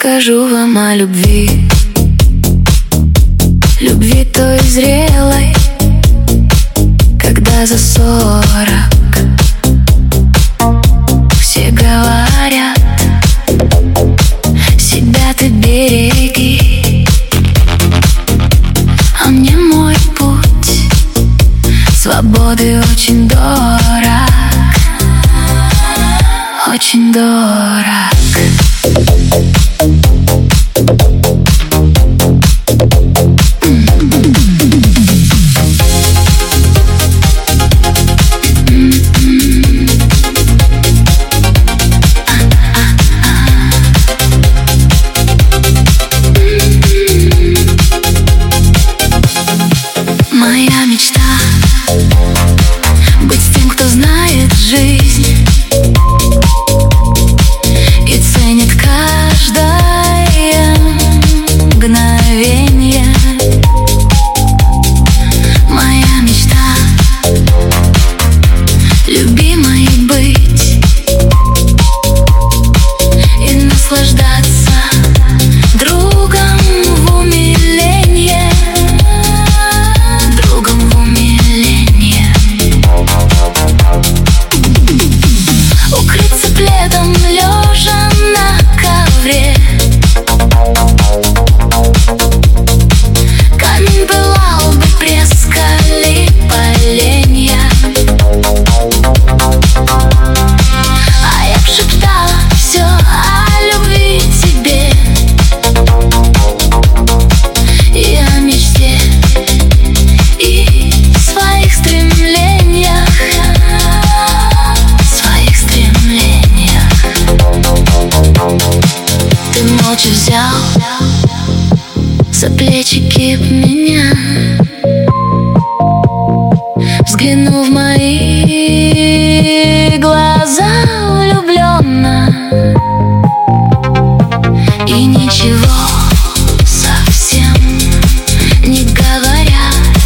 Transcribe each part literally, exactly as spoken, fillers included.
расскажу вам о любви. Любви той зрелой, когда за сорок. Все говорят, себя ты береги, а мне мой путь свободы очень дорог, очень дорог. Моя мечта — быть с тем, кто знает жизнь и ценит каждое мгновенье. Моя мечта — любимой быть и наслаждаться другом в умиленье. Укрыться пледом, лежа на ковре. Камень пылал бы, прескали поленья, а я б шептала все о любви тебе и о мечте, и своих стремлениях. Ты молча взял за плечики меня, взглянул в мои глаза влюбленно, и ничего совсем не говоря,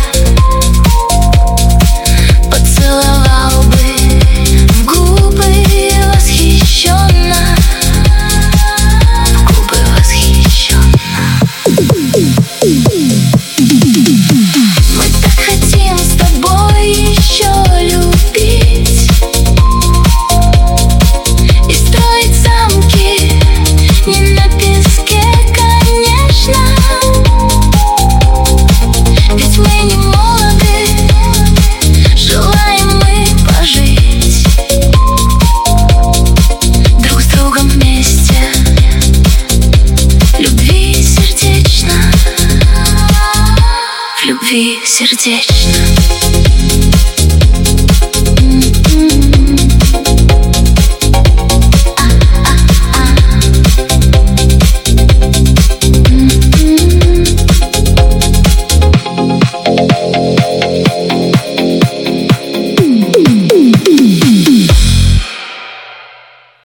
поцеловал бы в губы восхищенно. Мы так хотим с тобой еще любить и строить замки не на песке, конечно, ведь мы не молоды, желаем мы пожить друг с другом вместе, любви сердечно, в любви сердечно.